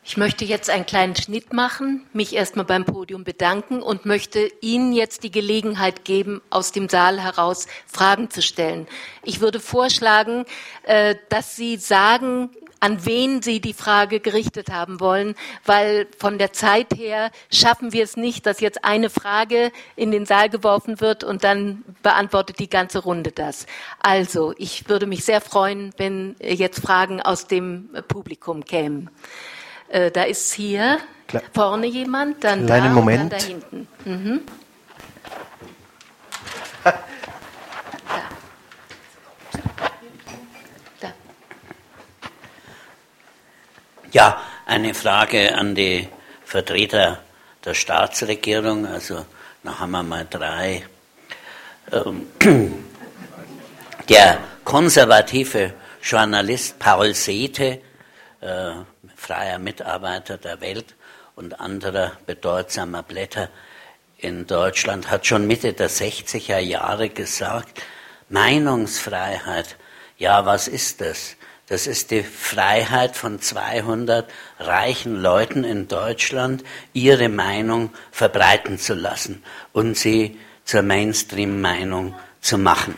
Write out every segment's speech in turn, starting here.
Ich möchte jetzt einen kleinen Schnitt machen, mich erstmal beim Podium bedanken und möchte Ihnen jetzt die Gelegenheit geben, aus dem Saal heraus Fragen zu stellen. Ich würde vorschlagen, dass Sie sagen, an wen Sie die Frage gerichtet haben wollen, weil von der Zeit her schaffen wir es nicht, dass jetzt eine Frage in den Saal geworfen wird und dann beantwortet die ganze Runde das. Also, ich würde mich sehr freuen, wenn jetzt Fragen aus dem Publikum kämen. Da ist hier vorne jemand, dann da und dann da hinten. Mhm. Ja, eine Frage an die Vertreter der Staatsregierung, also da haben wir mal 3. Der konservative Journalist Paul Sethe, freier Mitarbeiter der Welt und anderer bedeutsamer Blätter in Deutschland, hat schon Mitte der 60er Jahre gesagt, Meinungsfreiheit, ja, was ist das? Das ist die Freiheit von 200 reichen Leuten in Deutschland, ihre Meinung verbreiten zu lassen und sie zur Mainstream-Meinung zu machen.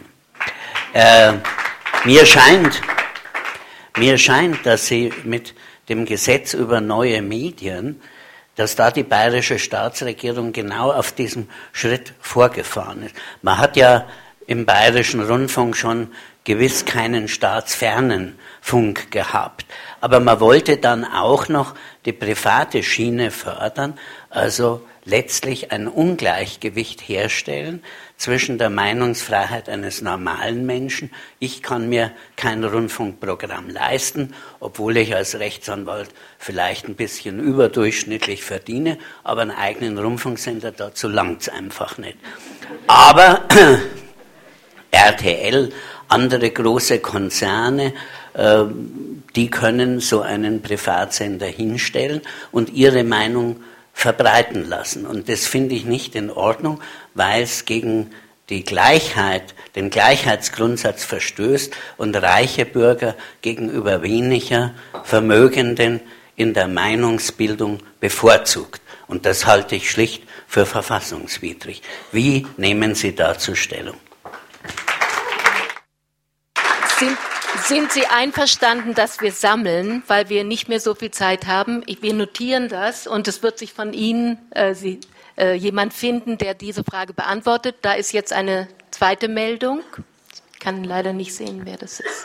Mir scheint, dass sie mit dem Gesetz über neue Medien, dass da die bayerische Staatsregierung genau auf diesem Schritt vorgefahren ist. Man hat ja im bayerischen Rundfunk schon gewiss keinen staatsfernen Funk gehabt. Aber man wollte dann auch noch die private Schiene fördern, also letztlich ein Ungleichgewicht herstellen zwischen der Meinungsfreiheit eines normalen Menschen. Ich kann mir kein Rundfunkprogramm leisten, obwohl ich als Rechtsanwalt vielleicht ein bisschen überdurchschnittlich verdiene, aber einen eigenen Rundfunksender, dazu langt's einfach nicht. Aber RTL, andere große Konzerne, die können so einen Privatsender hinstellen und ihre Meinung verbreiten lassen. Und das finde ich nicht in Ordnung, weil es gegen die Gleichheit, den Gleichheitsgrundsatz verstößt und reiche Bürger gegenüber weniger Vermögenden in der Meinungsbildung bevorzugt. Und das halte ich schlicht für verfassungswidrig. Wie nehmen Sie dazu Stellung? Sind Sie einverstanden, dass wir sammeln, weil wir nicht mehr so viel Zeit haben? Wir notieren das und es wird sich von Ihnen jemand finden, der diese Frage beantwortet. Da ist jetzt eine zweite Meldung. Ich kann leider nicht sehen, wer das ist.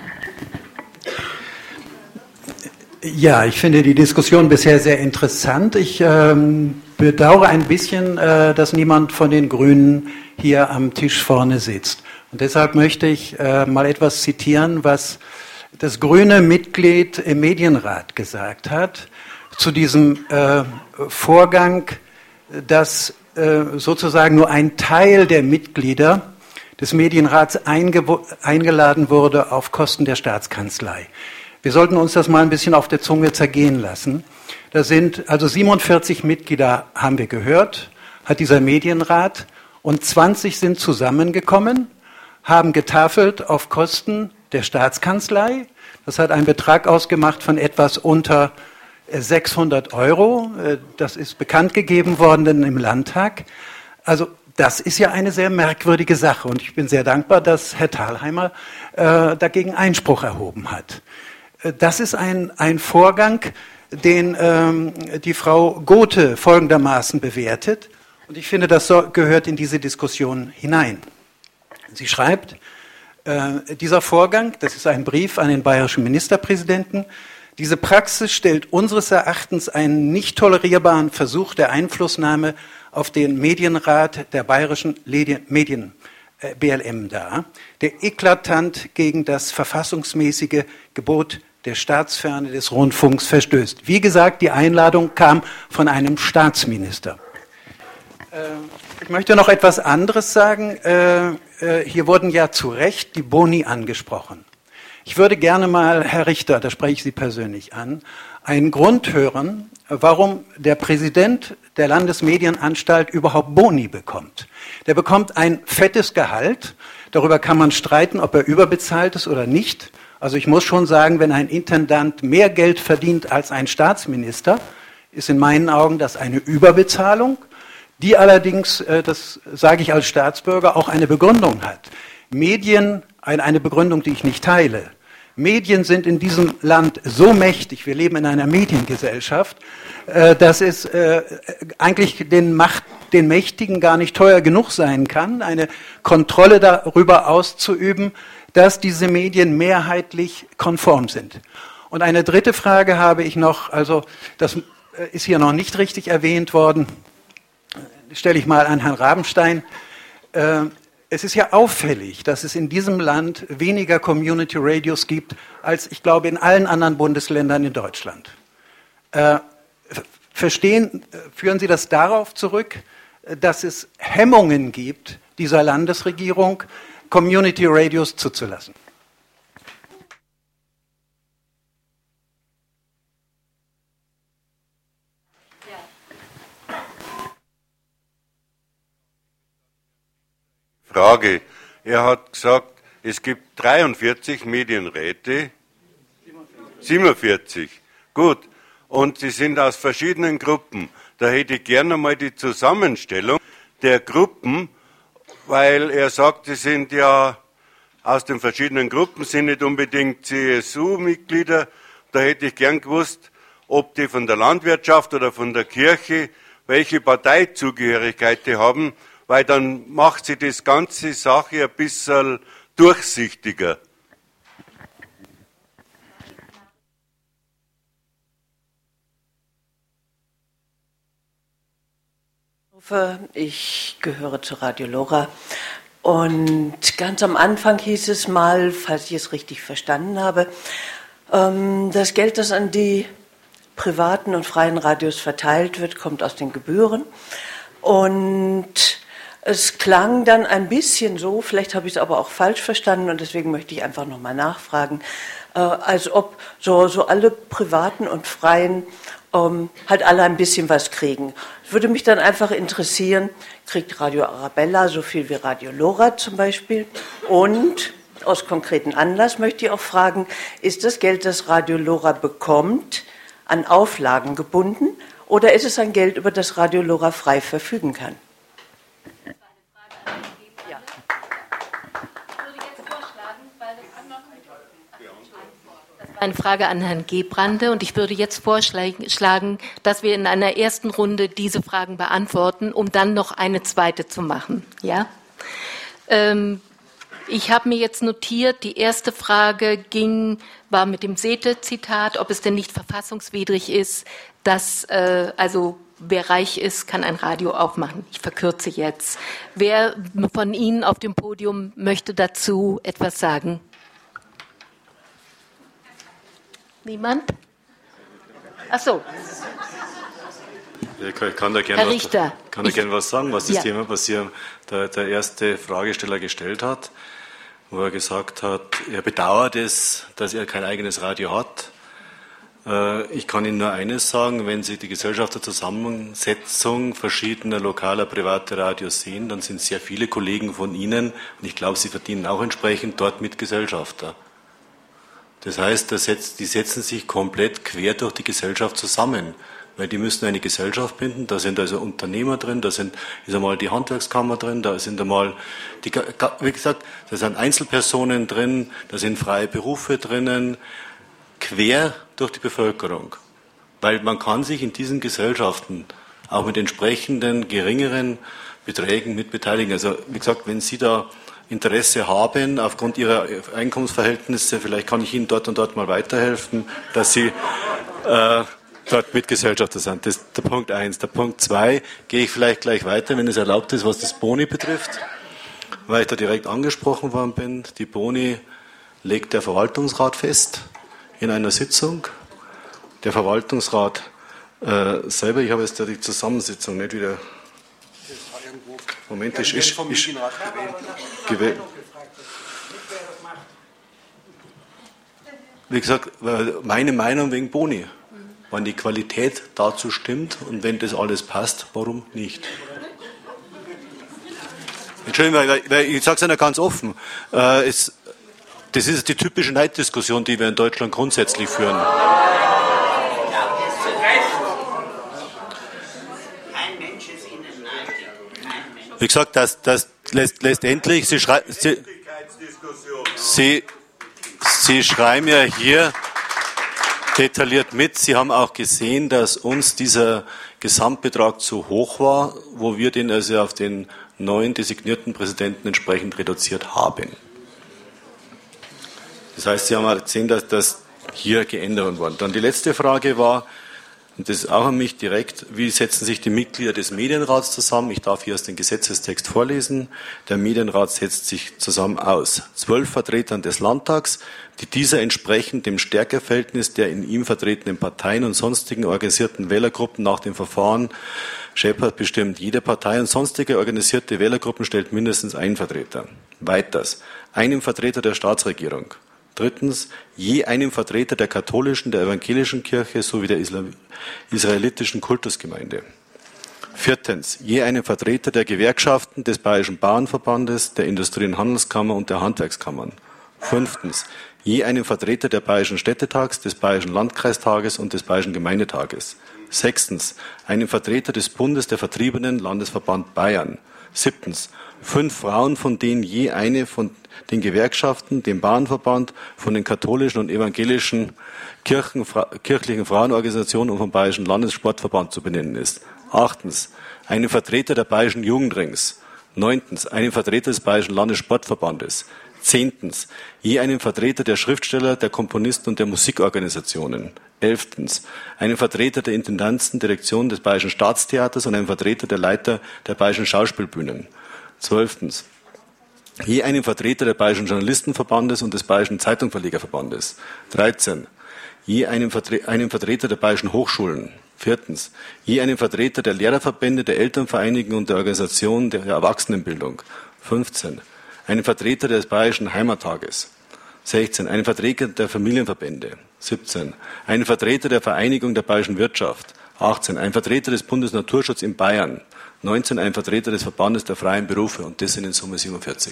Ja, ich finde die Diskussion bisher sehr interessant. Ich bedauere ein bisschen, dass niemand von den Grünen hier am Tisch vorne sitzt. Und deshalb möchte ich mal etwas zitieren, was das grüne Mitglied im Medienrat gesagt hat zu diesem Vorgang, dass sozusagen nur ein Teil der Mitglieder des Medienrats eingeladen wurde auf Kosten der Staatskanzlei. Wir sollten uns das mal ein bisschen auf der Zunge zergehen lassen. Da sind also 47 Mitglieder, haben wir gehört, hat dieser Medienrat, und 20 sind zusammengekommen, haben getafelt auf Kosten der Staatskanzlei. Das hat einen Betrag ausgemacht von etwas unter 600 €. Das ist bekannt gegeben worden im Landtag. Also das ist ja eine sehr merkwürdige Sache und ich bin sehr dankbar, dass Herr Thalheimer dagegen Einspruch erhoben hat. Das ist ein Vorgang, den die Frau Gothe folgendermaßen bewertet und ich finde, das gehört in diese Diskussion hinein. Sie schreibt, dieser Vorgang, das ist ein Brief an den bayerischen Ministerpräsidenten, diese Praxis stellt unseres Erachtens einen nicht tolerierbaren Versuch der Einflussnahme auf den Medienrat der bayerischen Medien BLM dar, der eklatant gegen das verfassungsmäßige Gebot der Staatsferne des Rundfunks verstößt. Wie gesagt, die Einladung kam von einem Staatsminister. Ich möchte noch etwas anderes sagen. Hier wurden ja zu Recht die Boni angesprochen. Ich würde gerne mal, Herr Richter, da spreche ich Sie persönlich an, einen Grund hören, warum der Präsident der Landesmedienanstalt überhaupt Boni bekommt. Der bekommt ein fettes Gehalt. Darüber kann man streiten, ob er überbezahlt ist oder nicht. Also ich muss schon sagen, wenn ein Intendant mehr Geld verdient als ein Staatsminister, ist in meinen Augen das eine Überbezahlung, die allerdings, das sage ich als Staatsbürger, auch eine Begründung hat. Medien, eine Begründung, die ich nicht teile. Medien sind in diesem Land so mächtig, wir leben in einer Mediengesellschaft, dass es eigentlich den Mächtigen gar nicht teuer genug sein kann, eine Kontrolle darüber auszuüben, dass diese Medien mehrheitlich konform sind. Und eine dritte Frage habe ich noch, also das ist hier noch nicht richtig erwähnt worden, stelle ich mal an Herrn Rabenstein. Es ist ja auffällig, dass es in diesem Land weniger Community Radios gibt, als ich glaube in allen anderen Bundesländern in Deutschland. Führen Sie das darauf zurück, dass es Hemmungen gibt, dieser Landesregierung, Community Radios zuzulassen? Frage. Er hat gesagt, es gibt 43 Medienräte. 47. Gut. Und sie sind aus verschiedenen Gruppen. Da hätte ich gerne mal die Zusammenstellung der Gruppen, weil er sagt, sie sind ja aus den verschiedenen Gruppen, sind nicht unbedingt CSU-Mitglieder. Da hätte ich gern gewusst, ob die von der Landwirtschaft oder von der Kirche, welche Parteizugehörigkeit die haben, weil dann macht sie das ganze Sache ein bisschen durchsichtiger. Ich gehöre zu Radio Lora und ganz am Anfang hieß es mal, falls ich es richtig verstanden habe, das Geld, das an die privaten und freien Radios verteilt wird, kommt aus den Gebühren. Und es klang dann ein bisschen so, vielleicht habe ich es aber auch falsch verstanden und deswegen möchte ich einfach nochmal nachfragen, als ob so alle privaten und freien halt alle ein bisschen was kriegen. Würde mich dann einfach interessieren, kriegt Radio Arabella so viel wie Radio Lora zum Beispiel? Und aus konkreten Anlass möchte ich auch fragen, ist das Geld, das Radio Lora bekommt, an Auflagen gebunden oder ist es ein Geld, über das Radio Lora frei verfügen kann? Eine Frage an Herrn Gebrande und ich würde jetzt vorschlagen, dass wir in einer ersten Runde diese Fragen beantworten, um dann noch eine zweite zu machen. Ja? Ich habe mir jetzt notiert, die erste Frage war mit dem Sethe-Zitat, ob es denn nicht verfassungswidrig ist, dass also wer reich ist, kann ein Radio aufmachen. Ich verkürze jetzt. Wer von Ihnen auf dem Podium möchte dazu etwas sagen? Niemand? Ach so. Ich kann da gerne was sagen, was das Thema, was hier der erste Fragesteller gestellt hat, wo er gesagt hat, er bedauert es, dass er kein eigenes Radio hat. Ich kann Ihnen nur eines sagen, wenn Sie die Gesellschafterzusammensetzung verschiedener lokaler privater Radios sehen, dann sind sehr viele Kollegen von Ihnen, und ich glaube, Sie verdienen auch entsprechend dort Mitgesellschafter. Das heißt, die setzen sich komplett quer durch die Gesellschaft zusammen, weil die müssen eine Gesellschaft binden, da sind also Unternehmer drin, ist einmal die Handwerkskammer drin, da sind einmal, wie gesagt, da sind Einzelpersonen drin, da sind freie Berufe drinnen, quer durch die Bevölkerung. Weil man kann sich in diesen Gesellschaften auch mit entsprechenden geringeren Beträgen mitbeteiligen. Also wie gesagt, wenn Sie da Interesse haben, aufgrund Ihrer Einkommensverhältnisse, vielleicht kann ich Ihnen dort und dort mal weiterhelfen, dass Sie dort Mitgesellschafter sind. Das ist der Punkt 1. Der Punkt 2 gehe ich vielleicht gleich weiter, wenn es erlaubt ist, was das Boni betrifft, weil ich da direkt angesprochen worden bin. Die Boni legt der Verwaltungsrat fest in einer Sitzung. Der Verwaltungsrat selber, ich habe jetzt die Zusammensetzung nicht wieder... Moment, ist gewählt. Wie gesagt, meine Meinung wegen Boni. Wenn die Qualität dazu stimmt und wenn das alles passt, warum nicht? Entschuldigung, weil ich sage es ja ganz offen. Das Das ist die typische Neiddiskussion, die wir in Deutschland grundsätzlich führen. Wie gesagt, das letztendlich, Sie schreiben ja hier detailliert mit. Sie haben auch gesehen, dass uns dieser Gesamtbetrag zu hoch war, wo wir den also auf den neuen designierten Präsidenten entsprechend reduziert haben. Das heißt, Sie haben auch gesehen, dass das hier geändert worden. Dann die letzte Frage war, und das ist auch an mich direkt, wie setzen sich die Mitglieder des Medienrats zusammen? Ich darf hier aus dem Gesetzestext vorlesen. Der Medienrat setzt sich zusammen aus 12 Vertretern des Landtags, die dieser entsprechend dem Stärkeverhältnis der in ihm vertretenen Parteien und sonstigen organisierten Wählergruppen nach dem Verfahren Scheppert bestimmt. Jede Partei und sonstige organisierte Wählergruppen stellt mindestens einen Vertreter. Weiters, einen Vertreter der Staatsregierung. Drittens, je einem Vertreter der katholischen, der evangelischen Kirche sowie der israelitischen Kultusgemeinde. Viertens, je einem Vertreter der Gewerkschaften, des Bayerischen Bauernverbandes, der Industrie- und Handelskammer und der Handwerkskammern. Fünftens, je einem Vertreter der Bayerischen Städtetags, des Bayerischen Landkreistages und des Bayerischen Gemeindetages. Sechstens, einem Vertreter des Bundes der Vertriebenen, Landesverband Bayern. Siebtens, 5 Frauen, von denen je eine von den Gewerkschaften, dem Bauernverband, von den katholischen und evangelischen kirchlichen Frauenorganisationen und vom Bayerischen Landessportverband zu benennen ist. Achtens, einen Vertreter der Bayerischen Jugendrings. Neuntens, einen Vertreter des Bayerischen Landessportverbandes. Zehntens, je einen Vertreter der Schriftsteller, der Komponisten und der Musikorganisationen. Elftens, einen Vertreter der Intendantendirektion des Bayerischen Staatstheaters und einen Vertreter der Leiter der Bayerischen Schauspielbühnen. 12. Je einen Vertreter der Bayerischen Journalistenverbandes und des Bayerischen Zeitungsverlegerverbandes. 13. Je einen Vertreter der Bayerischen Hochschulen. 14. Je einen Vertreter der Lehrerverbände, der Elternvereinigung und der Organisation der Erwachsenenbildung. 15. Einen Vertreter des Bayerischen Heimattages. 16. Einen Vertreter der Familienverbände. 17. Einen Vertreter der Vereinigung der Bayerischen Wirtschaft. 18. Ein Vertreter des Bundesnaturschutzes in Bayern. 19 ein Vertreter des Verbandes der freien Berufe und das sind in Summe 47.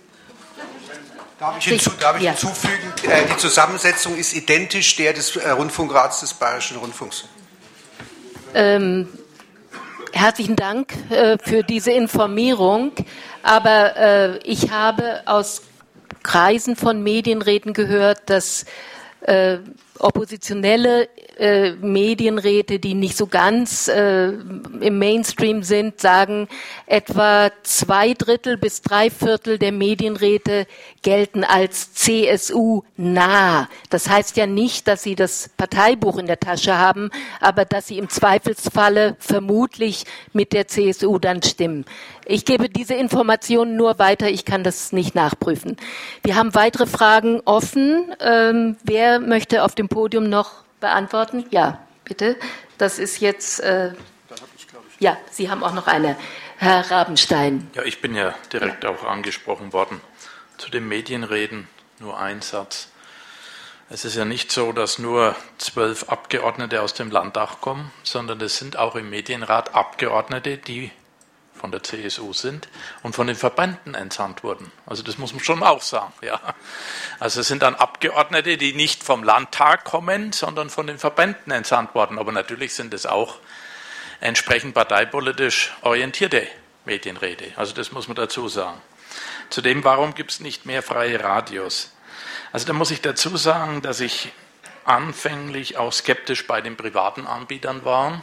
Darf ich hinzufügen, die Zusammensetzung ist identisch der des Rundfunkrats des Bayerischen Rundfunks. Herzlichen Dank für diese Informierung, aber ich habe aus Kreisen von Medienräten gehört, dass oppositionelle Medienräte, die nicht so ganz im Mainstream sind, sagen, etwa 2/3 bis 3/4 der Medienräte gelten als CSU-nah. Das heißt ja nicht, dass sie das Parteibuch in der Tasche haben, aber dass sie im Zweifelsfalle vermutlich mit der CSU dann stimmen. Ich gebe diese Informationen nur weiter, ich kann das nicht nachprüfen. Wir haben weitere Fragen offen. Wer möchte auf dem Podium noch beantworten? Ja, bitte. Das ist jetzt, ja, Sie haben auch noch eine. Herr Rabenstein. Ja, ich bin ja direkt auch angesprochen worden. Zu den Medienreden nur ein Satz. Es ist ja nicht so, dass nur 12 Abgeordnete aus dem Landtag kommen, sondern es sind auch im Medienrat Abgeordnete, die von der CSU sind und von den Verbänden entsandt wurden. Also das muss man schon auch sagen. Ja. Also es sind dann Abgeordnete, die nicht vom Landtag kommen, sondern von den Verbänden entsandt worden. Aber natürlich sind es auch entsprechend parteipolitisch orientierte Medienräte. Also das muss man dazu sagen. Zudem, warum gibt es nicht mehr freie Radios? Also da muss ich dazu sagen, dass ich anfänglich auch skeptisch bei den privaten Anbietern war,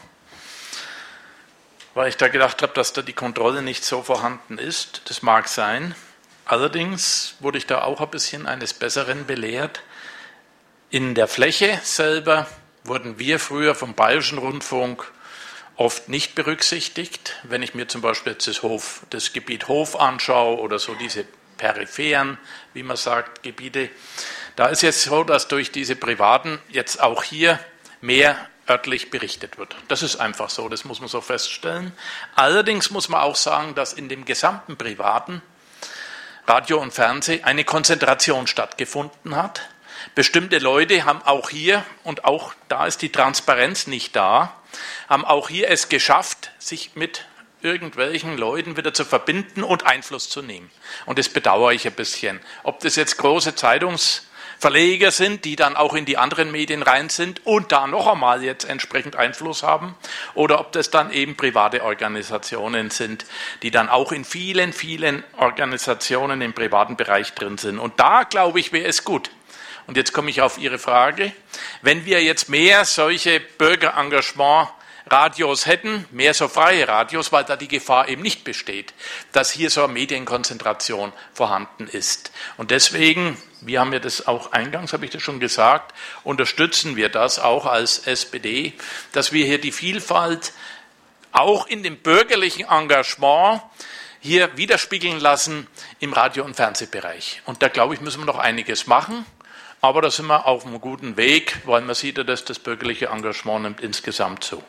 weil ich da gedacht habe, dass da die Kontrolle nicht so vorhanden ist. Das mag sein. Allerdings wurde ich da auch ein bisschen eines Besseren belehrt. In der Fläche selber wurden wir früher vom Bayerischen Rundfunk oft nicht berücksichtigt. Wenn ich mir zum Beispiel jetzt das Gebiet Hof anschaue oder so diese peripheren, wie man sagt, Gebiete, da ist jetzt so, dass durch diese Privaten jetzt auch hier mehr örtlich berichtet wird. Das ist einfach so, das muss man so feststellen. Allerdings muss man auch sagen, dass in dem gesamten privaten Radio und Fernsehen eine Konzentration stattgefunden hat. Bestimmte Leute haben auch hier, und auch da ist die Transparenz nicht da, haben auch hier es geschafft, sich mit irgendwelchen Leuten wieder zu verbinden und Einfluss zu nehmen. Und das bedauere ich ein bisschen. Ob das jetzt große Zeitungsverleger sind, die dann auch in die anderen Medien rein sind und da noch einmal jetzt entsprechend Einfluss haben, oder ob das dann eben private Organisationen sind, die dann auch in vielen, vielen Organisationen im privaten Bereich drin sind. Und da, glaube ich, wäre es gut. Und jetzt komme ich auf Ihre Frage. Wenn wir jetzt mehr solche Bürgerengagement-Radios hätten, mehr so freie Radios, weil da die Gefahr eben nicht besteht, dass hier so eine Medienkonzentration vorhanden ist. Und deswegen, wir haben ja das auch eingangs, habe ich das schon gesagt, unterstützen wir das auch als SPD, dass wir hier die Vielfalt auch in dem bürgerlichen Engagement hier widerspiegeln lassen im Radio- und Fernsehbereich. Und da, glaube ich, müssen wir noch einiges machen. Aber da sind wir auf einem guten Weg, weil man sieht ja, dass das bürgerliche Engagement nimmt insgesamt zu.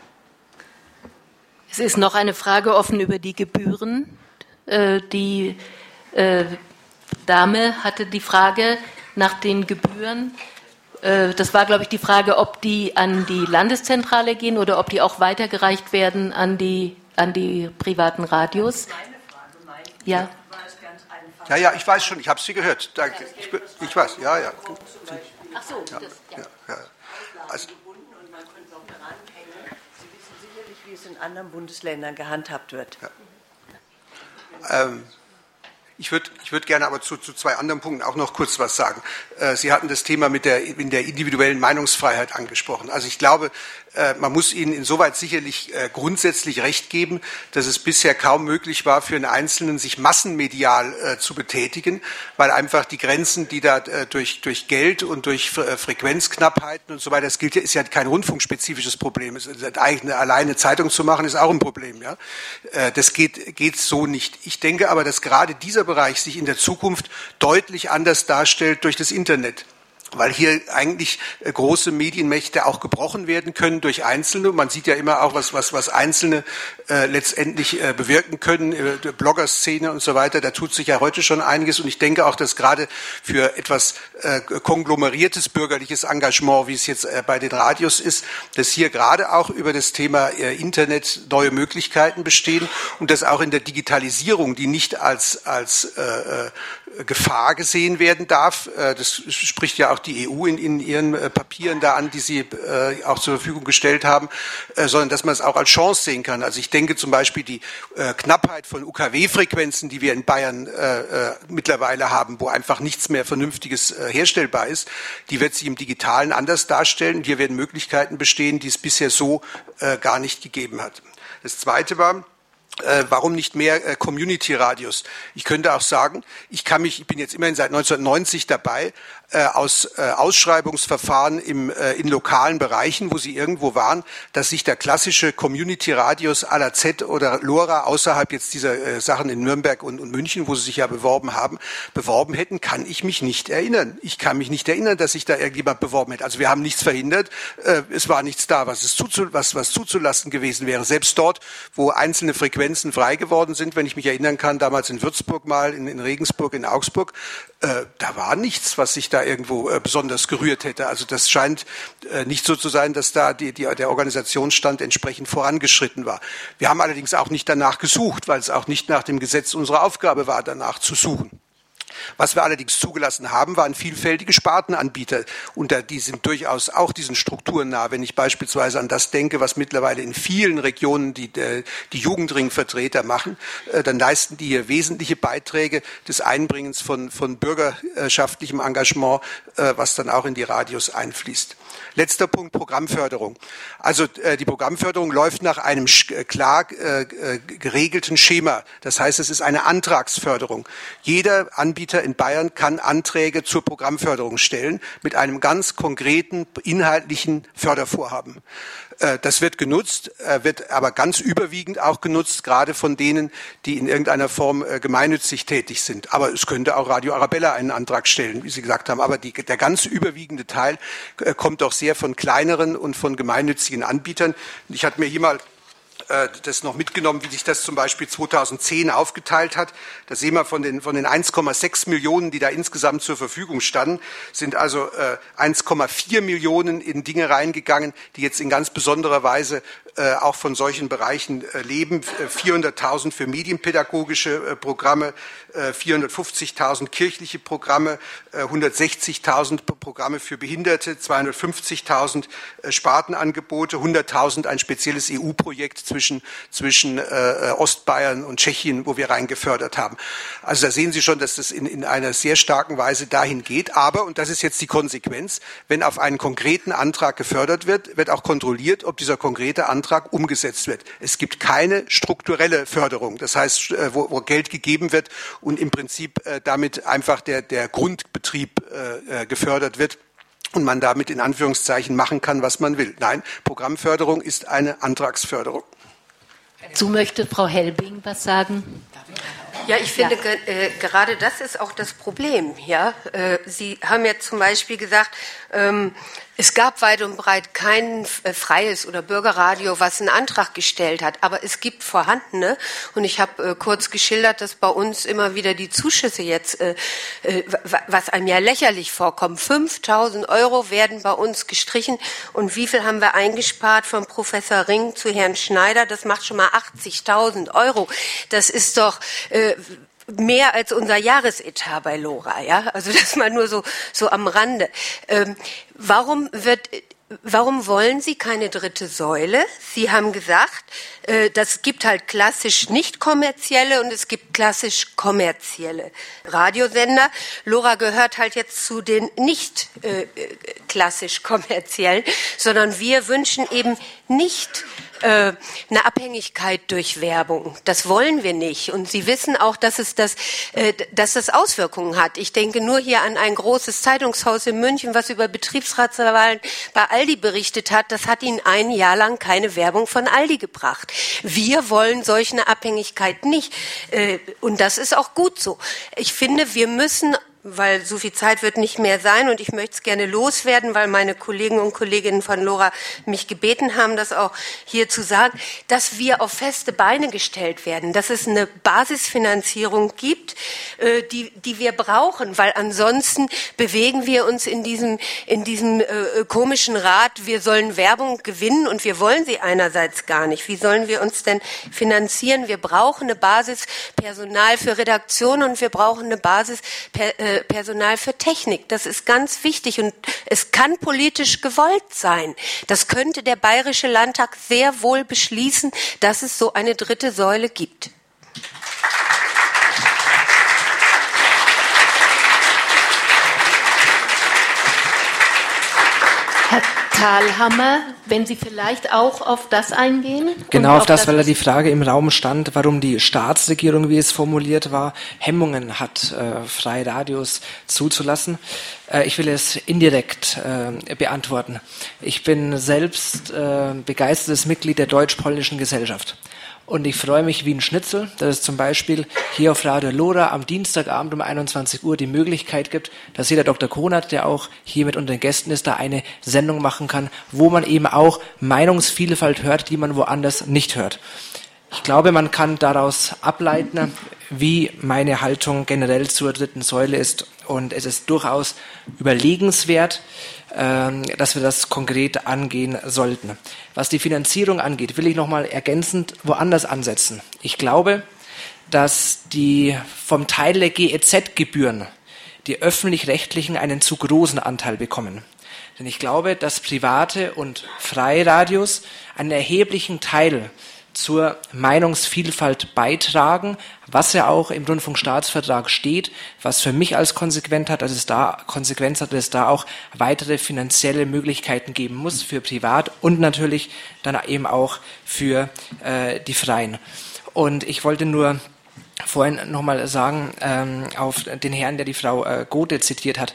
Es ist noch eine Frage offen über die Gebühren. Die Dame hatte die Frage nach den Gebühren. Das war, glaube ich, die Frage, ob die an die Landeszentrale gehen oder ob die auch weitergereicht werden an die privaten Radios. Ja. Ja, ich weiß schon, ich habe Sie gehört. Danke. Ich weiß, ja. Ach so, ja. Also, Sie wissen sicherlich, wie es in anderen Bundesländern gehandhabt wird. Ja. Ich würd gerne aber zu zwei anderen Punkten auch noch kurz was sagen. Sie hatten das Thema mit der individuellen Meinungsfreiheit angesprochen. Also ich glaube, man muss Ihnen insoweit sicherlich grundsätzlich recht geben, dass es bisher kaum möglich war, für einen Einzelnen sich massenmedial zu betätigen, weil einfach die Grenzen, die da durch Geld und durch Frequenzknappheiten und so weiter, das ist ja kein rundfunkspezifisches Problem. Alleine Zeitung zu machen, ist auch ein Problem. Ja? Das geht so nicht. Ich denke aber, dass gerade dieser Bereich sich in der Zukunft deutlich anders darstellt durch das Internet. Weil hier eigentlich große Medienmächte auch gebrochen werden können durch Einzelne. Man sieht ja immer auch, was Einzelne letztendlich bewirken können, Bloggerszene und so weiter. Da tut sich ja heute schon einiges. Und ich denke auch, dass gerade für etwas konglomeriertes bürgerliches Engagement, wie es jetzt bei den Radios ist, dass hier gerade auch über das Thema Internet neue Möglichkeiten bestehen und dass auch in der Digitalisierung, die nicht als Gefahr gesehen werden darf. Das spricht ja auch die EU in ihren Papieren da an, die sie auch zur Verfügung gestellt haben, sondern dass man es auch als Chance sehen kann. Also ich denke zum Beispiel die Knappheit von UKW-Frequenzen, die wir in Bayern mittlerweile haben, wo einfach nichts mehr Vernünftiges herstellbar ist, die wird sich im Digitalen anders darstellen. Hier werden Möglichkeiten bestehen, die es bisher so gar nicht gegeben hat. Das Zweite war, warum nicht mehr Community-Radios? Ich könnte auch sagen, ich bin jetzt immerhin seit 1990 dabei, aus Ausschreibungsverfahren in lokalen Bereichen, wo sie irgendwo waren, dass sich der klassische Community-Radios à la Z oder LoRa außerhalb jetzt dieser Sachen in Nürnberg und München, wo sie sich ja beworben hätten, kann ich mich nicht erinnern. Ich kann mich nicht erinnern, dass sich da irgendjemand beworben hätte. Also wir haben nichts verhindert, es war nichts da, was zuzulassen gewesen wäre. Selbst dort, wo einzelne Frequenzen frei geworden sind, wenn ich mich erinnern kann, damals in Würzburg mal, in Regensburg, in Augsburg, da war nichts, was sich da irgendwo besonders gerührt hätte. Also das scheint nicht so zu sein, dass da der Organisationsstand entsprechend vorangeschritten war. Wir haben allerdings auch nicht danach gesucht, weil es auch nicht nach dem Gesetz unsere Aufgabe war, danach zu suchen. Was wir allerdings zugelassen haben, waren vielfältige Spartenanbieter. Und die sind durchaus auch diesen Strukturen nah. Wenn ich beispielsweise an das denke, was mittlerweile in vielen Regionen die Jugendringvertreter machen, dann leisten die hier wesentliche Beiträge des Einbringens von bürgerschaftlichem Engagement, was dann auch in die Radios einfließt. Letzter Punkt, Programmförderung. Also die Programmförderung läuft nach einem klar geregelten Schema. Das heißt, es ist eine Antragsförderung. Jeder Anbieter in Bayern kann Anträge zur Programmförderung stellen mit einem ganz konkreten inhaltlichen Fördervorhaben. Das wird genutzt, wird aber ganz überwiegend auch genutzt, gerade von denen, die in irgendeiner Form gemeinnützig tätig sind. Aber es könnte auch Radio Arabella einen Antrag stellen, wie Sie gesagt haben. Aber der ganz überwiegende Teil kommt doch sehr von kleineren und von gemeinnützigen Anbietern. Ich hatte mir hier mal das noch mitgenommen, wie sich das zum Beispiel 2010 aufgeteilt hat. Da sehen wir von den 1,6 Millionen, die da insgesamt zur Verfügung standen, sind also 1,4 Millionen in Dinge reingegangen, die jetzt in ganz besonderer Weise auch von solchen Bereichen leben. 400.000 für medienpädagogische Programme, 450.000 kirchliche Programme, 160.000 Programme für Behinderte, 250.000 Spartenangebote, 100.000 ein spezielles EU-Projekt zwischen Ostbayern und Tschechien, wo wir reingefördert haben. Also da sehen Sie schon, dass das in einer sehr starken Weise dahin geht. Aber, und das ist jetzt die Konsequenz, wenn auf einen konkreten Antrag gefördert wird, wird auch kontrolliert, ob dieser konkrete Antrag umgesetzt wird. Es gibt keine strukturelle Förderung, das heißt, wo Geld gegeben wird und im Prinzip damit einfach der Grundbetrieb gefördert wird und man damit in Anführungszeichen machen kann, was man will. Nein, Programmförderung ist eine Antragsförderung. Dazu möchte Frau Helbing was sagen. Ja, ich finde, gerade das ist auch das Problem. Ja? Sie haben ja zum Beispiel gesagt, es gab weit und breit kein freies oder Bürgerradio, was einen Antrag gestellt hat. Aber es gibt vorhandene. Und ich habe kurz geschildert, dass bei uns immer wieder die Zuschüsse jetzt, was einem ja lächerlich vorkommt, 5.000 € werden bei uns gestrichen. Und wie viel haben wir eingespart von Professor Ring zu Herrn Schneider? Das macht schon mal 80.000 €. Das ist doch mehr als unser Jahresetat bei LoRa, ja? Also das mal nur so am Rande. Warum wollen Sie keine dritte Säule? Sie haben gesagt, das gibt halt klassisch nicht kommerzielle und es gibt klassisch kommerzielle Radiosender. LoRa gehört halt jetzt zu den nicht klassisch kommerziellen, sondern wir wünschen eben nicht eine Abhängigkeit durch Werbung. Das wollen wir nicht. Und Sie wissen auch, dass das Auswirkungen hat. Ich denke nur hier an ein großes Zeitungshaus in München, was über Betriebsratswahlen bei Aldi berichtet hat. Das hat ihnen ein Jahr lang keine Werbung von Aldi gebracht. Wir wollen solch eine Abhängigkeit nicht. Und das ist auch gut so. Ich finde, wir müssen, weil so viel Zeit wird nicht mehr sein und ich möchte es gerne loswerden, weil meine Kollegen und Kolleginnen von LoRa mich gebeten haben, das auch hier zu sagen, dass wir auf feste Beine gestellt werden, dass es eine Basisfinanzierung gibt, die wir brauchen, weil ansonsten bewegen wir uns in diesem komischen Rad, wir sollen Werbung gewinnen und wir wollen sie einerseits gar nicht. Wie sollen wir uns denn finanzieren? Wir brauchen eine Basis Personal für Redaktion und wir brauchen eine Basis Personal für Technik. Das ist ganz wichtig und es kann politisch gewollt sein. Das könnte der Bayerische Landtag sehr wohl beschließen, dass es so eine dritte Säule gibt. Herr Thalhammer, wenn Sie vielleicht auch auf das eingehen? Genau auf das, weil da die Frage im Raum stand, warum die Staatsregierung, wie es formuliert war, Hemmungen hat, freie Radios zuzulassen. Ich will es indirekt beantworten. Ich bin selbst begeistertes Mitglied der Deutsch-Polnischen Gesellschaft. Und ich freue mich wie ein Schnitzel, dass es zum Beispiel hier auf Radio LoRa am Dienstagabend um 21 Uhr die Möglichkeit gibt, dass jeder Dr. Konert, der auch hier mit unter den Gästen ist, da eine Sendung machen kann, wo man eben auch Meinungsvielfalt hört, die man woanders nicht hört. Ich glaube, man kann daraus ableiten, wie meine Haltung generell zur dritten Säule ist. Und es ist durchaus überlegenswert, dass wir das konkret angehen sollten. Was die Finanzierung angeht, will ich nochmal ergänzend woanders ansetzen. Ich glaube, dass die vom Teil der GEZ-Gebühren die öffentlich-rechtlichen einen zu großen Anteil bekommen. Denn ich glaube, dass private und freie Radios einen erheblichen Teil zur Meinungsvielfalt beitragen, was ja auch im Rundfunkstaatsvertrag steht, was für mich als Konsequenz hat, dass es da auch weitere finanzielle Möglichkeiten geben muss für privat und natürlich dann eben auch für die Freien. Und ich wollte nur vorhin nochmal sagen, auf den Herrn, der die Frau Gothe zitiert hat,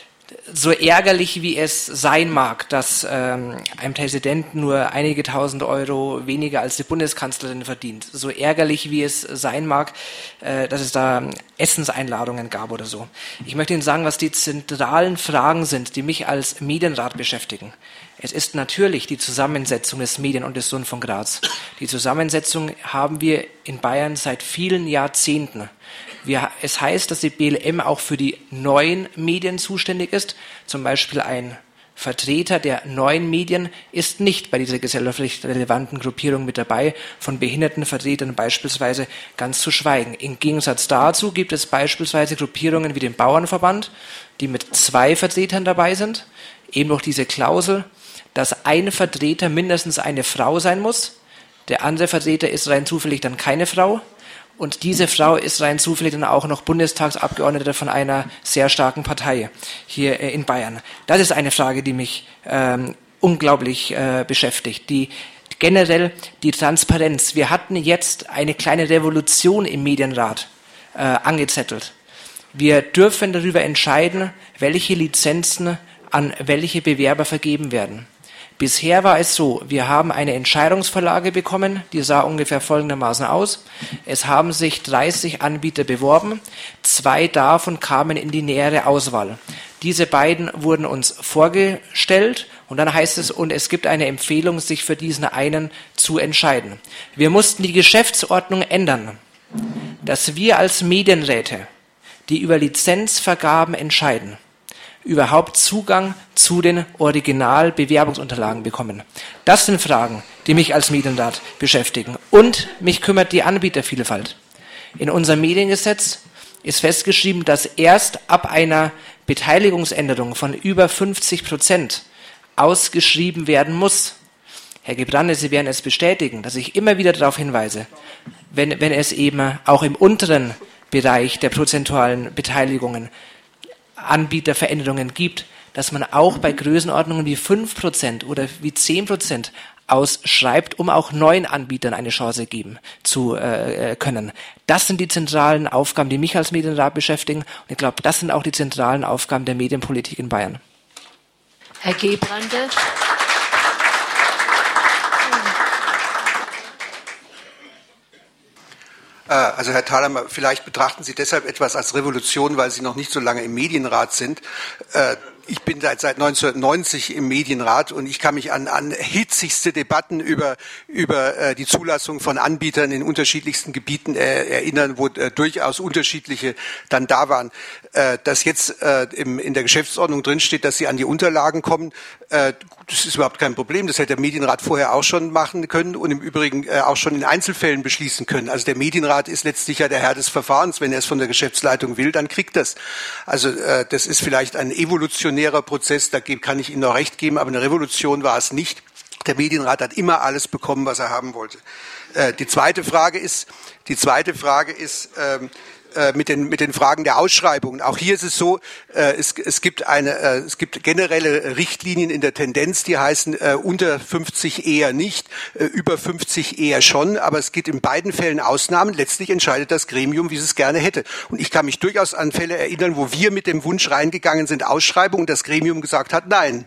so ärgerlich wie es sein mag, dass ein Präsident nur einige tausend Euro weniger als die Bundeskanzlerin verdient, so ärgerlich wie es sein mag, dass es da Essenseinladungen gab oder so. Ich möchte Ihnen sagen, was die zentralen Fragen sind, die mich als Medienrat beschäftigen. Es ist natürlich die Zusammensetzung des Medien- und des Rundfunkrats. Die Zusammensetzung haben wir in Bayern seit vielen Jahrzehnten. Es heißt, dass die BLM auch für die neuen Medien zuständig ist, zum Beispiel ein Vertreter der neuen Medien ist nicht bei dieser gesellschaftlich relevanten Gruppierung mit dabei, von Behindertenvertretern beispielsweise ganz zu schweigen. Im Gegensatz dazu gibt es beispielsweise Gruppierungen wie den Bauernverband, die mit 2 Vertretern dabei sind, eben noch diese Klausel, dass ein Vertreter mindestens eine Frau sein muss, der andere Vertreter ist rein zufällig dann keine Frau und diese Frau ist rein zufällig dann auch noch Bundestagsabgeordnete von einer sehr starken Partei hier in Bayern. Das ist eine Frage, die mich unglaublich beschäftigt. Generell die Transparenz. Wir hatten jetzt eine kleine Revolution im Medienrat angezettelt. Wir dürfen darüber entscheiden, welche Lizenzen an welche Bewerber vergeben werden. Bisher war es so, wir haben eine Entscheidungsvorlage bekommen, die sah ungefähr folgendermaßen aus. Es haben sich 30 Anbieter beworben, 2 davon kamen in die nähere Auswahl. Diese beiden wurden uns vorgestellt und dann heißt es, und es gibt eine Empfehlung, sich für diesen einen zu entscheiden. Wir mussten die Geschäftsordnung ändern, dass wir als Medienräte, die über Lizenzvergaben entscheiden, überhaupt Zugang zu den Originalbewerbungsunterlagen bekommen. Das sind Fragen, die mich als Medienrat beschäftigen. Und mich kümmert die Anbietervielfalt. In unserem Mediengesetz ist festgeschrieben, dass erst ab einer Beteiligungsänderung von über 50% ausgeschrieben werden muss. Herr Gebrande, Sie werden es bestätigen, dass ich immer wieder darauf hinweise, wenn es eben auch im unteren Bereich der prozentualen Beteiligungen Anbieterveränderungen gibt, dass man auch bei Größenordnungen wie 5% oder wie 10% ausschreibt, um auch neuen Anbietern eine Chance geben zu können. Das sind die zentralen Aufgaben, die mich als Medienrat beschäftigen. Und ich glaube, das sind auch die zentralen Aufgaben der Medienpolitik in Bayern. Herr Gebrande. Also Herr Thaler, vielleicht betrachten Sie deshalb etwas als Revolution, weil Sie noch nicht so lange im Medienrat sind. Ich bin seit 1990 im Medienrat und ich kann mich an hitzigste Debatten über die Zulassung von Anbietern in unterschiedlichsten Gebieten erinnern, wo durchaus unterschiedliche dann da waren. Dass jetzt in der Geschäftsordnung drinsteht, dass Sie an die Unterlagen kommen, das ist überhaupt kein Problem. Das hätte der Medienrat vorher auch schon machen können und im Übrigen auch schon in Einzelfällen beschließen können. Also der Medienrat ist letztlich ja der Herr des Verfahrens. Wenn er es von der Geschäftsleitung will, dann kriegt das. Also das ist vielleicht ein evolutionärer Prozess, da kann ich Ihnen noch recht geben, aber eine Revolution war es nicht. Der Medienrat hat immer alles bekommen, was er haben wollte. Die zweite Frage ist mit den Fragen der Ausschreibungen. Auch hier ist es so, es gibt generelle Richtlinien in der Tendenz, die heißen unter 50 eher nicht, über 50 eher schon, aber es gibt in beiden Fällen Ausnahmen. Letztlich entscheidet das Gremium, wie es es gerne hätte. Und ich kann mich durchaus an Fälle erinnern, wo wir mit dem Wunsch reingegangen sind, Ausschreibung, und das Gremium gesagt hat, nein.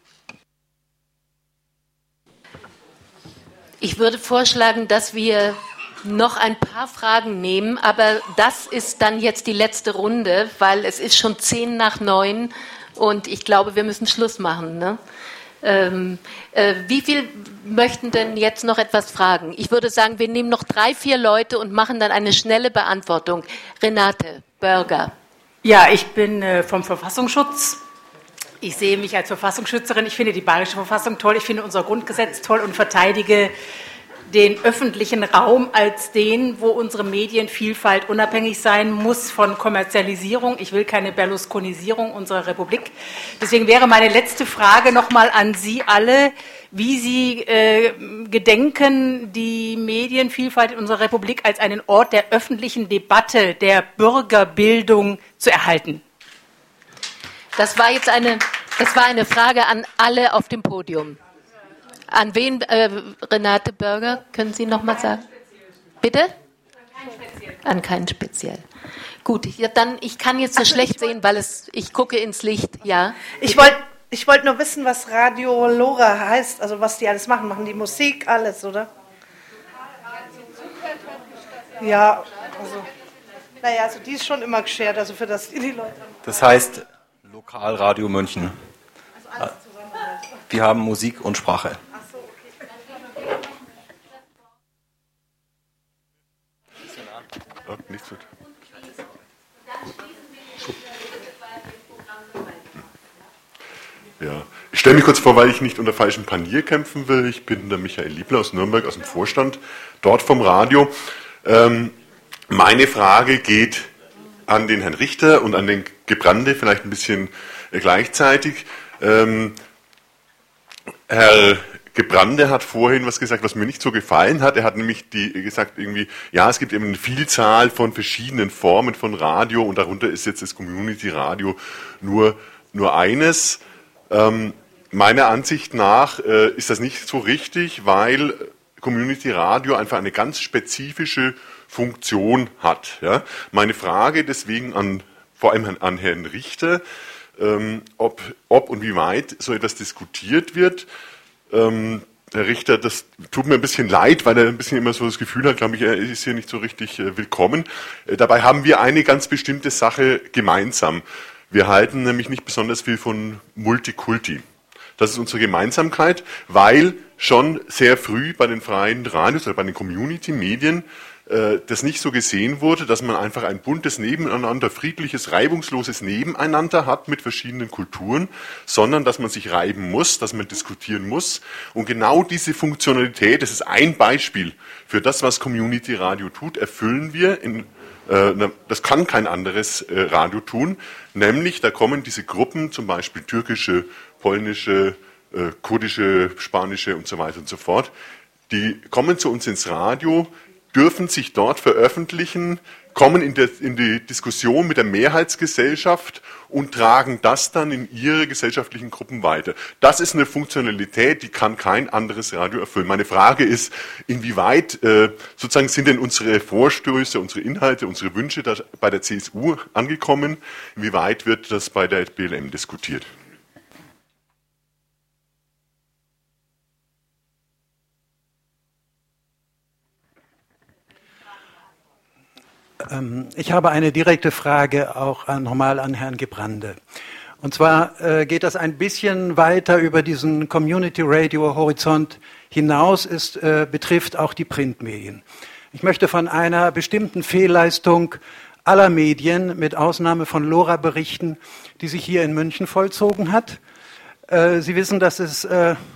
Ich würde vorschlagen, dass wir noch ein paar Fragen nehmen, aber das ist dann jetzt die letzte Runde, weil es ist schon 8:50 und ich glaube, wir müssen Schluss machen. Ne? Wie viel möchten denn jetzt noch etwas fragen? Ich würde sagen, wir nehmen noch 3, 4 Leute und machen dann eine schnelle Beantwortung. Renate Börger. Ja, ich bin vom Verfassungsschutz. Ich sehe mich als Verfassungsschützerin. Ich finde die bayerische Verfassung toll. Ich finde unser Grundgesetz toll und verteidige den öffentlichen Raum als den, wo unsere Medienvielfalt unabhängig sein muss von Kommerzialisierung. Ich will keine Berlusconisierung unserer Republik. Deswegen wäre meine letzte Frage nochmal an Sie alle, wie Sie gedenken, die Medienvielfalt in unserer Republik als einen Ort der öffentlichen Debatte, der Bürgerbildung zu erhalten. Das war eine Frage an alle auf dem Podium. An wen, Renate Börger, können Sie noch mal sagen? Bitte? An keinen speziell. Gut, ja, dann, ich kann jetzt so schlecht sehen, weil ich gucke ins Licht, ja. Ich wollte nur wissen, was Radio Lora heißt, also was die alles machen. Machen die Musik, alles, oder? Ja, also die ist schon immer geschert, also für das die Leute. Das heißt Lokalradio München. Also alles zusammen. Die haben Musik und Sprache. Nicht gut. Ja, ich stelle mich kurz vor, weil ich nicht unter falschem Panier kämpfen will. Ich bin der Michael Liebler aus Nürnberg, aus dem Vorstand, dort vom Radio. Meine Frage geht an den Herrn Richter und an den Gebrande, vielleicht ein bisschen gleichzeitig. Herr Gebrande hat vorhin was gesagt, was mir nicht so gefallen hat. Er hat nämlich gesagt, irgendwie, ja, es gibt eben eine Vielzahl von verschiedenen Formen von Radio und darunter ist jetzt das Community Radio nur eines. Meiner Ansicht nach ist das nicht so richtig, weil Community Radio einfach eine ganz spezifische Funktion hat. Ja? Meine Frage deswegen vor allem an Herrn Richter, ob und wie weit so etwas diskutiert wird. Herr Richter, das tut mir ein bisschen leid, weil er ein bisschen immer so das Gefühl hat, glaube ich, er ist hier nicht so richtig willkommen. Dabei haben wir eine ganz bestimmte Sache gemeinsam. Wir halten nämlich nicht besonders viel von Multikulti. Das ist unsere Gemeinsamkeit, weil schon sehr früh bei den freien Radios oder bei den Community-Medien das nicht so gesehen wurde, dass man einfach ein buntes Nebeneinander, friedliches, reibungsloses Nebeneinander hat mit verschiedenen Kulturen, sondern dass man sich reiben muss, dass man diskutieren muss. Und genau diese Funktionalität, das ist ein Beispiel für das, was Community Radio tut, erfüllen wir das kann kein anderes Radio tun, nämlich da kommen diese Gruppen, zum Beispiel türkische, polnische, kurdische, spanische und so weiter und so fort, die kommen zu uns ins Radio, dürfen sich dort veröffentlichen, kommen in die Diskussion mit der Mehrheitsgesellschaft und tragen das dann in ihre gesellschaftlichen Gruppen weiter. Das ist eine Funktionalität, die kann kein anderes Radio erfüllen. Meine Frage ist, inwieweit sozusagen sind denn unsere Vorstöße, unsere Inhalte, unsere Wünsche bei der CSU angekommen? Inwieweit wird das bei der BLM diskutiert? Ich habe eine direkte Frage auch nochmal an Herrn Gebrande. Und zwar geht das ein bisschen weiter über diesen Community Radio Horizont hinaus. Es betrifft auch die Printmedien. Ich möchte von einer bestimmten Fehlleistung aller Medien, mit Ausnahme von LoRa, berichten, die sich hier in München vollzogen hat. Sie wissen, dass es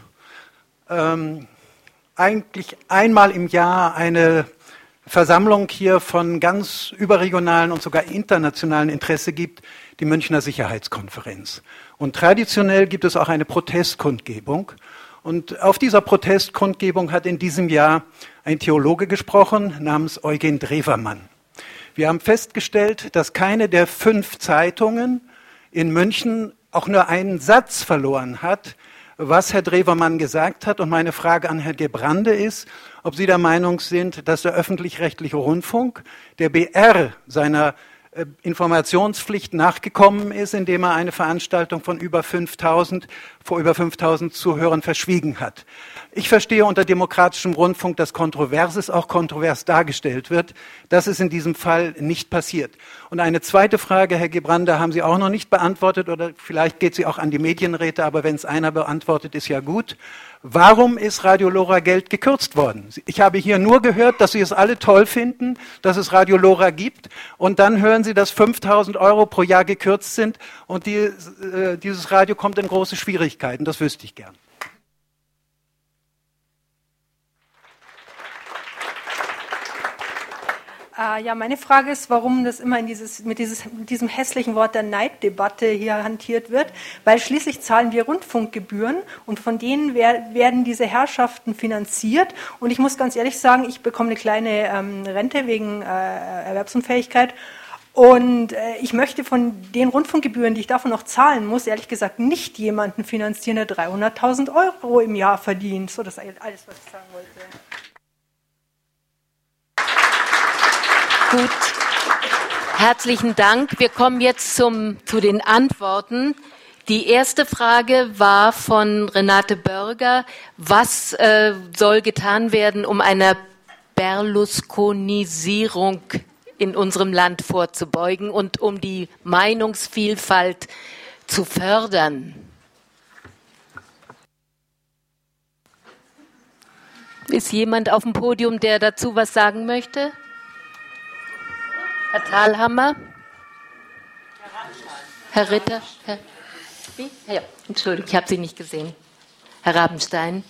eigentlich einmal im Jahr eine Versammlung hier von ganz überregionalen und sogar internationalen Interesse gibt, die Münchner Sicherheitskonferenz. Und traditionell gibt es auch eine Protestkundgebung. Und auf dieser Protestkundgebung hat in diesem Jahr ein Theologe gesprochen namens Eugen Drewermann. Wir haben festgestellt, dass keine der 5 Zeitungen in München auch nur einen Satz verloren hat, was Herr Drewermann gesagt hat. Und meine Frage an Herrn Gebrande ist, ob Sie der Meinung sind, dass der öffentlich-rechtliche Rundfunk, der BR, seiner Informationspflicht nachgekommen ist, indem er eine Veranstaltung von vor über 5.000 Zuhörern verschwiegen hat. Ich verstehe unter demokratischem Rundfunk, dass Kontroverses auch kontrovers dargestellt wird. Das ist in diesem Fall nicht passiert. Und eine zweite Frage, Herr Gebrande, haben Sie auch noch nicht beantwortet, oder vielleicht geht sie auch an die Medienräte, aber wenn es einer beantwortet, ist ja gut. Warum ist Radio LoRa Geld gekürzt worden? Ich habe hier nur gehört, dass Sie es alle toll finden, dass es Radio LoRa gibt, und dann hören Sie, dass 5.000 € pro Jahr gekürzt sind und dieses Radio kommt in große Schwierigkeiten. Das wüsste ich gern. Ja, meine Frage ist, warum das immer mit diesem hässlichen Wort der Neiddebatte hier hantiert wird, weil schließlich zahlen wir Rundfunkgebühren und von denen werden diese Herrschaften finanziert. Und ich muss ganz ehrlich sagen, ich bekomme eine kleine Rente wegen Erwerbsunfähigkeit. Und ich möchte von den Rundfunkgebühren, die ich davon noch zahlen muss, ehrlich gesagt nicht jemanden finanzieren, der 300.000 € im Jahr verdient. So, das ist alles, was ich sagen wollte. Gut, herzlichen Dank. Wir kommen jetzt zu den Antworten. Die erste Frage war von Renate Börger. Was soll getan werden, um einer Berlusconisierung in unserem Land vorzubeugen und um die Meinungsvielfalt zu fördern? Ist jemand auf dem Podium, der dazu was sagen möchte? Herr Thalhammer? Herr Ritter? Wie? Ja, Entschuldigung, ich habe Sie nicht gesehen. Herr Rabenstein.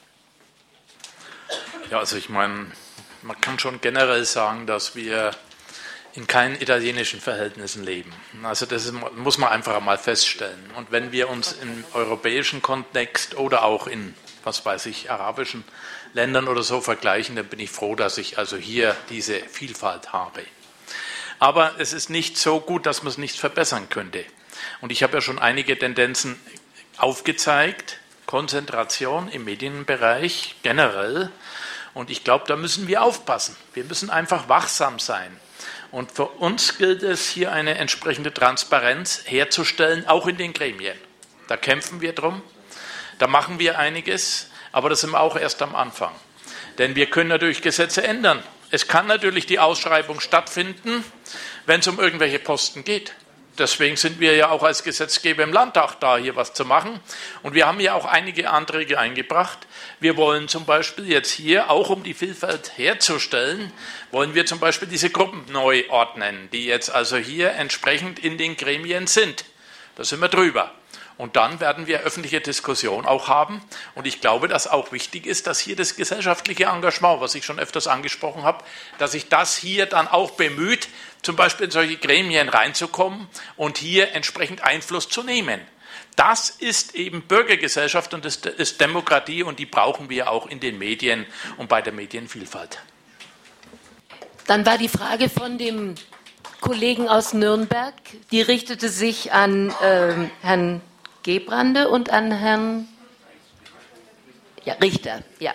Ja, also ich meine, man kann schon generell sagen, dass wir in keinen italienischen Verhältnissen leben. Also das muss man einfach mal feststellen. Und wenn wir uns im europäischen Kontext oder auch in, was weiß ich, arabischen Ländern oder so vergleichen, dann bin ich froh, dass ich also hier diese Vielfalt habe. Aber es ist nicht so gut, dass man es nicht verbessern könnte. Und ich habe ja schon einige Tendenzen aufgezeigt. Konzentration im Medienbereich generell. Und ich glaube, da müssen wir aufpassen. Wir müssen einfach wachsam sein. Und für uns gilt es, hier eine entsprechende Transparenz herzustellen, auch in den Gremien. Da kämpfen wir drum, da machen wir einiges, aber das sind wir auch erst am Anfang. Denn wir können natürlich Gesetze ändern. Es kann natürlich die Ausschreibung stattfinden, wenn es um irgendwelche Posten geht. Deswegen sind wir ja auch als Gesetzgeber im Landtag da, hier was zu machen. Und wir haben ja auch einige Anträge eingebracht. Wir wollen zum Beispiel jetzt hier, auch um die Vielfalt herzustellen, wollen wir zum Beispiel diese Gruppen neu ordnen, die jetzt also hier entsprechend in den Gremien sind. Da sind wir drüber. Und dann werden wir öffentliche Diskussion auch haben. Und ich glaube, dass auch wichtig ist, dass hier das gesellschaftliche Engagement, was ich schon öfters angesprochen habe, dass sich das hier dann auch bemüht, zum Beispiel in solche Gremien reinzukommen und hier entsprechend Einfluss zu nehmen. Das ist eben Bürgergesellschaft und das ist Demokratie und die brauchen wir auch in den Medien und bei der Medienvielfalt. Dann war die Frage von dem Kollegen aus Nürnberg, die richtete sich an Herrn Gebrande und an Herrn Richter. Ja.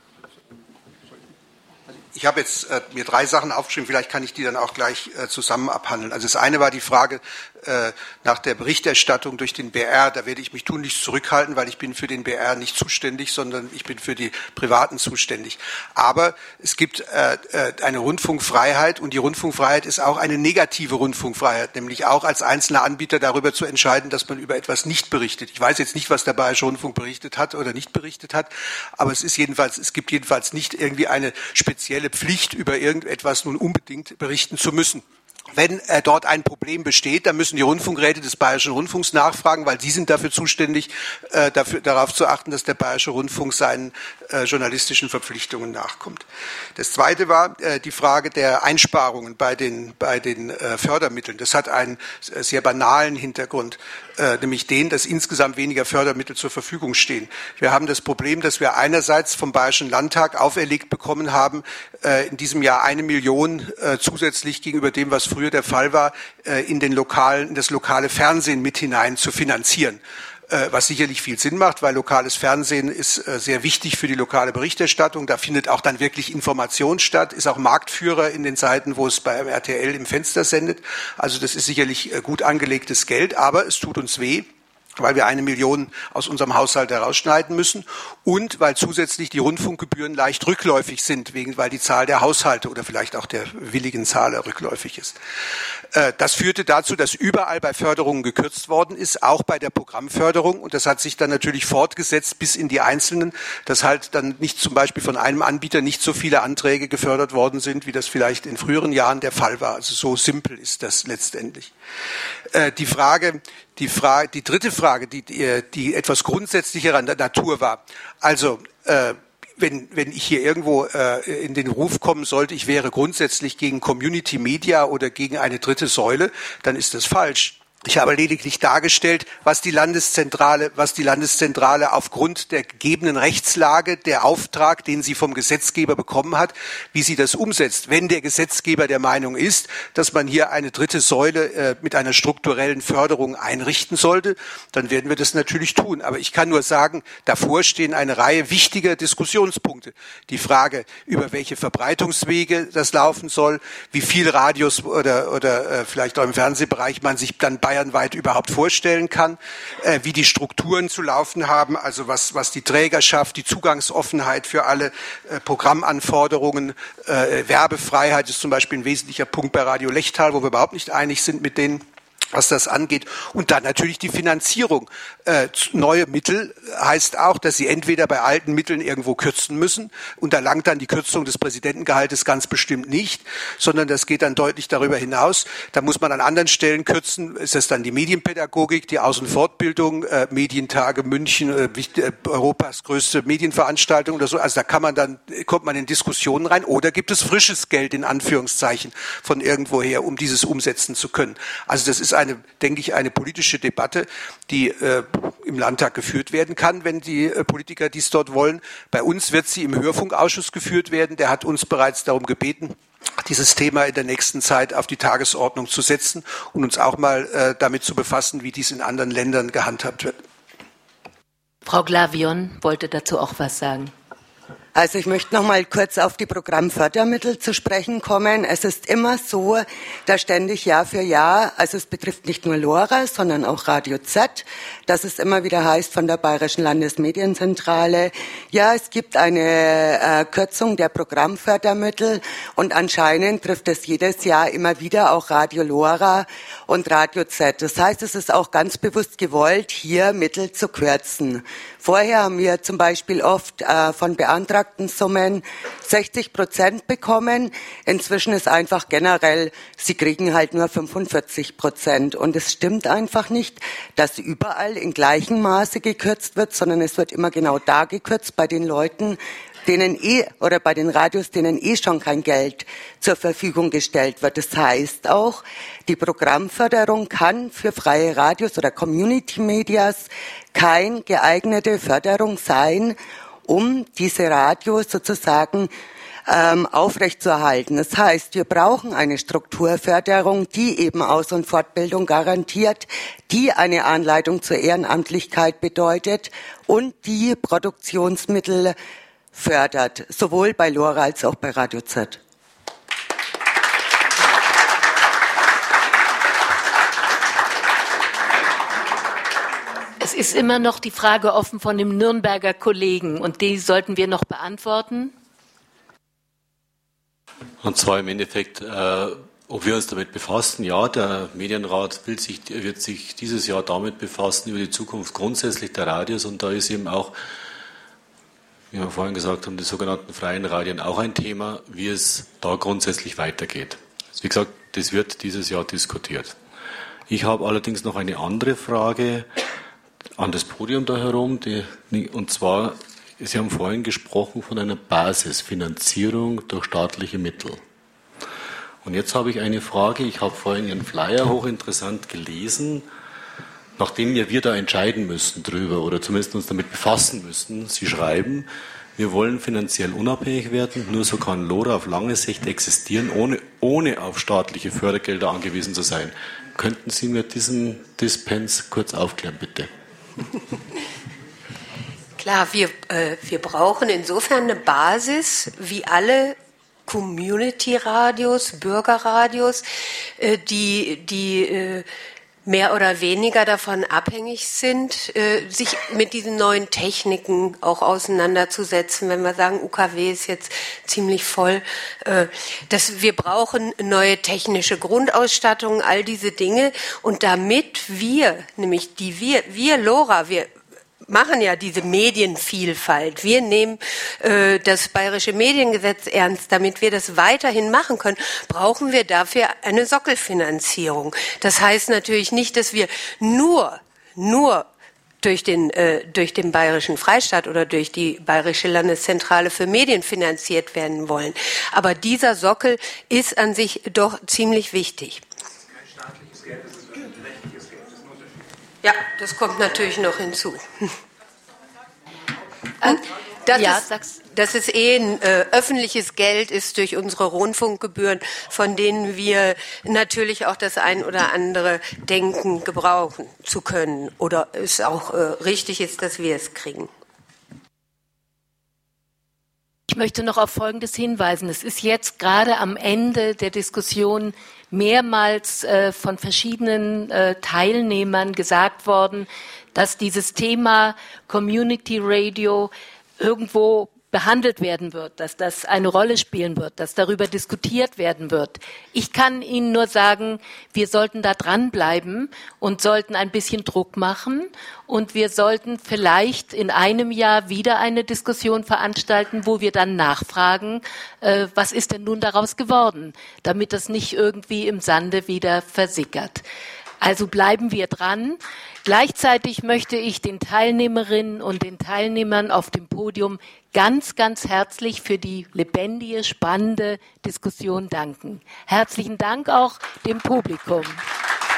Ich habe jetzt mir 3 Sachen aufgeschrieben, vielleicht kann ich die dann auch gleich zusammen abhandeln. Also das eine war die Frage nach der Berichterstattung durch den BR. Da werde ich mich tunlichst zurückhalten, weil ich bin für den BR nicht zuständig, sondern ich bin für die Privaten zuständig. Aber es gibt eine Rundfunkfreiheit und die Rundfunkfreiheit ist auch eine negative Rundfunkfreiheit, nämlich auch als einzelner Anbieter darüber zu entscheiden, dass man über etwas nicht berichtet. Ich weiß jetzt nicht, was der Bayerische Rundfunk berichtet hat oder nicht berichtet hat, aber es gibt jedenfalls nicht irgendwie eine spezielle Pflicht, über irgendetwas nun unbedingt berichten zu müssen. Wenn dort ein Problem besteht, dann müssen die Rundfunkräte des Bayerischen Rundfunks nachfragen, weil sie sind dafür zuständig, darauf zu achten, dass der Bayerische Rundfunk seinen journalistischen Verpflichtungen nachkommt. Das Zweite war die Frage der Einsparungen bei den Fördermitteln. Das hat einen sehr banalen Hintergrund, nämlich den, dass insgesamt weniger Fördermittel zur Verfügung stehen. Wir haben das Problem, dass wir einerseits vom Bayerischen Landtag auferlegt bekommen haben, in diesem Jahr 1 Million zusätzlich gegenüber dem, was früher der Fall war, in das lokale Fernsehen mit hinein zu finanzieren. Was sicherlich viel Sinn macht, weil lokales Fernsehen ist sehr wichtig für die lokale Berichterstattung. Da findet auch dann wirklich Information statt, ist auch Marktführer in den Zeiten, wo es beim RTL im Fenster sendet. Also das ist sicherlich gut angelegtes Geld, aber es tut uns weh, weil wir 1 Million aus unserem Haushalt herausschneiden müssen und weil zusätzlich die Rundfunkgebühren leicht rückläufig sind, weil die Zahl der Haushalte oder vielleicht auch der willigen Zahler rückläufig ist. Das führte dazu, dass überall bei Förderungen gekürzt worden ist, auch bei der Programmförderung. Und das hat sich dann natürlich fortgesetzt bis in die Einzelnen, dass halt dann nicht zum Beispiel von einem Anbieter nicht so viele Anträge gefördert worden sind, wie das vielleicht in früheren Jahren der Fall war. Also so simpel ist das letztendlich. Die dritte Frage, die etwas grundsätzlicherer Natur war. Also, wenn ich hier irgendwo in den Ruf kommen sollte, ich wäre grundsätzlich gegen Community Media oder gegen eine dritte Säule, dann ist das falsch. Ich habe lediglich dargestellt, was die Landeszentrale aufgrund der gegebenen Rechtslage, der Auftrag, den sie vom Gesetzgeber bekommen hat, wie sie das umsetzt. Wenn der Gesetzgeber der Meinung ist, dass man hier eine dritte Säule mit einer strukturellen Förderung einrichten sollte, dann werden wir das natürlich tun. Aber ich kann nur sagen, davor stehen eine Reihe wichtiger Diskussionspunkte. Die Frage, über welche Verbreitungswege das laufen soll, wie viel Radios oder vielleicht auch im Fernsehbereich man sich dann bayernweit überhaupt vorstellen kann, wie die Strukturen zu laufen haben, also was die Trägerschaft, die Zugangsoffenheit für alle Programmanforderungen, Werbefreiheit ist zum Beispiel ein wesentlicher Punkt bei Radio Lechtal, wo wir überhaupt nicht einig sind mit denen. was das angeht. Und dann natürlich die Finanzierung. Neue Mittel heißt auch, dass sie entweder bei alten Mitteln irgendwo kürzen müssen, und da langt dann die Kürzung des Präsidentengehaltes ganz bestimmt nicht, sondern das geht dann deutlich darüber hinaus. Da muss man an anderen Stellen kürzen. Ist das dann die Medienpädagogik, die Aus- und Fortbildung, Medientage München, Europas größte Medienveranstaltung oder so. Also da kommt man in Diskussionen rein. Oder gibt es frisches Geld in Anführungszeichen von irgendwoher, um dieses umsetzen zu können. Also das ist denke ich, eine politische Debatte, die im Landtag geführt werden kann, wenn die Politiker dies dort wollen. Bei uns wird sie im Hörfunkausschuss geführt werden. Der hat uns bereits darum gebeten, dieses Thema in der nächsten Zeit auf die Tagesordnung zu setzen und uns auch mal damit zu befassen, wie dies in anderen Ländern gehandhabt wird. Frau Glavion wollte dazu auch was sagen. Also ich möchte noch mal kurz auf die Programmfördermittel zu sprechen kommen. Es ist immer so, dass ständig Jahr für Jahr, also es betrifft nicht nur LoRa, sondern auch Radio Z, dass es immer wieder heißt von der Bayerischen Landesmedienzentrale, ja, es gibt eine Kürzung der Programmfördermittel, und anscheinend trifft es jedes Jahr immer wieder auch Radio LoRa und Radio Z. Das heißt, es ist auch ganz bewusst gewollt, hier Mittel zu kürzen. Vorher haben wir zum Beispiel oft von beantragten Summen 60% bekommen. Inzwischen ist einfach generell, sie kriegen halt nur 45%. Und es stimmt einfach nicht, dass überall in gleichem Maße gekürzt wird, sondern es wird immer genau da gekürzt bei den Leuten, oder bei den Radios, denen schon kein Geld zur Verfügung gestellt wird. Das heißt auch, die Programmförderung kann für freie Radios oder Community Medias keine geeignete Förderung sein, um diese Radios sozusagen aufrechtzuerhalten. Das heißt, wir brauchen eine Strukturförderung, die eben Aus- und Fortbildung garantiert, die eine Anleitung zur Ehrenamtlichkeit bedeutet und die Produktionsmittel fördert, sowohl bei LoRa als auch bei Radio Z. Es ist immer noch die Frage offen von dem Nürnberger Kollegen, und die sollten wir noch beantworten. Und zwar im Endeffekt, ob wir uns damit befassen. Ja, der Medienrat wird sich dieses Jahr damit befassen, über die Zukunft grundsätzlich der Radios, und da ist eben auch, wie wir vorhin gesagt haben, die sogenannten freien Radien auch ein Thema, wie es da grundsätzlich weitergeht. Also wie gesagt, das wird dieses Jahr diskutiert. Ich habe allerdings noch eine andere Frage an das Podium da herum, und zwar, Sie haben vorhin gesprochen von einer Basisfinanzierung durch staatliche Mittel. Und jetzt habe ich eine Frage, ich habe vorhin Ihren Flyer hochinteressant gelesen, nachdem wir da entscheiden müssen drüber oder zumindest uns damit befassen müssen. Sie schreiben, wir wollen finanziell unabhängig werden, nur so kann LoRa auf lange Sicht existieren, ohne auf staatliche Fördergelder angewiesen zu sein. Könnten Sie mir diesen Dispens kurz aufklären, bitte? Klar, wir brauchen insofern eine Basis, wie alle Community-Radios, Bürgerradios, die mehr oder weniger davon abhängig sind, sich mit diesen neuen Techniken auch auseinanderzusetzen. Wenn wir sagen, UKW ist jetzt ziemlich voll, dass wir brauchen neue technische Grundausstattung, all diese Dinge. Und damit wir LoRa, wir machen ja diese Medienvielfalt. Wir nehmen das Bayerische Mediengesetz ernst. Damit wir das weiterhin machen können, brauchen wir dafür eine Sockelfinanzierung. Das heißt natürlich nicht, dass wir nur durch den Bayerischen Freistaat oder durch die Bayerische Landeszentrale für Medien finanziert werden wollen. Aber dieser Sockel ist an sich doch ziemlich wichtig. Ja, das kommt natürlich noch hinzu. Dass es ein öffentliches Geld ist durch unsere Rundfunkgebühren, von denen wir natürlich auch das ein oder andere denken, gebrauchen zu können. Oder es auch richtig ist, dass wir es kriegen. Ich möchte noch auf Folgendes hinweisen. Es ist jetzt gerade am Ende der Diskussion mehrmals von verschiedenen Teilnehmern gesagt worden, dass dieses Thema Community Radio irgendwo behandelt werden wird, dass das eine Rolle spielen wird, dass darüber diskutiert werden wird. Ich kann Ihnen nur sagen, wir sollten da dranbleiben und sollten ein bisschen Druck machen und wir sollten vielleicht in einem Jahr wieder eine Diskussion veranstalten, wo wir dann nachfragen, was ist denn nun daraus geworden, damit das nicht irgendwie im Sande wieder versickert. Also bleiben wir dran. Gleichzeitig möchte ich den Teilnehmerinnen und den Teilnehmern auf dem Podium ganz, ganz herzlich für die lebendige, spannende Diskussion danken. Herzlichen Dank auch dem Publikum.